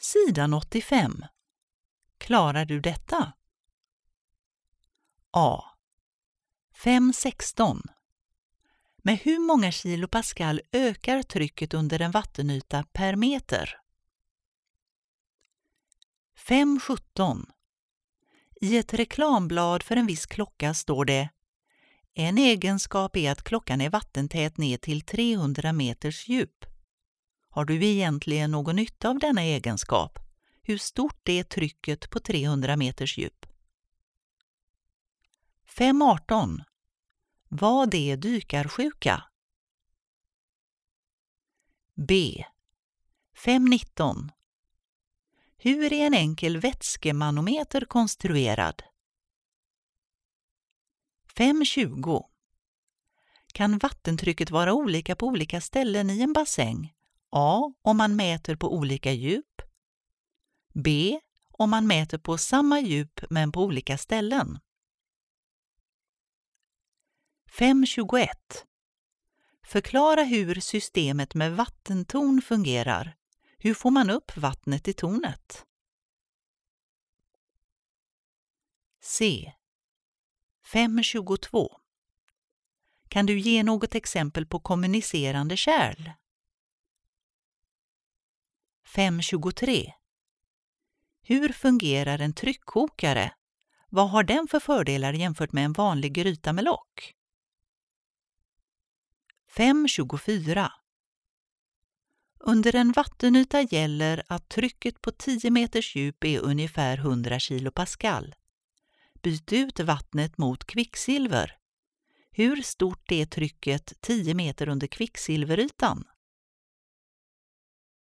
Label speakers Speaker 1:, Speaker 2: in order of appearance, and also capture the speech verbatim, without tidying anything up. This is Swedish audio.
Speaker 1: Sidan åttiofem. Klarar du detta? A. fem sexton. Med hur många kilopascal ökar trycket under en vattenyta per meter? fem sjutton. I ett reklamblad för en viss klocka står det: en egenskap är att klockan är vattentät ner till trehundra meters djup. Har du egentligen någon nytta av denna egenskap? Hur stort är trycket på trehundra meters djup? fem arton. Vad är dykarsjuka? B. fem nitton. Hur är en enkel vätskemanometer konstruerad? fem tjugo. Kan vattentrycket vara olika på olika ställen i en bassäng? A. Om man mäter på olika djup. B. Om man mäter på samma djup men på olika ställen. fem tjugoett. Förklara hur systemet med vattentorn fungerar. Hur får man upp vattnet i tornet? C. fem tjugotvå. Kan du ge något exempel på kommunicerande kärl? fem tjugotre. Hur fungerar en tryckkokare? Vad har den för fördelar jämfört med en vanlig gryta med lock? fem tjugofyra. Under en vattenyta gäller att trycket på tio meters djup är ungefär hundra kilopascal. Byt ut vattnet mot kvicksilver. Hur stort är trycket tio meter under kvicksilverytan?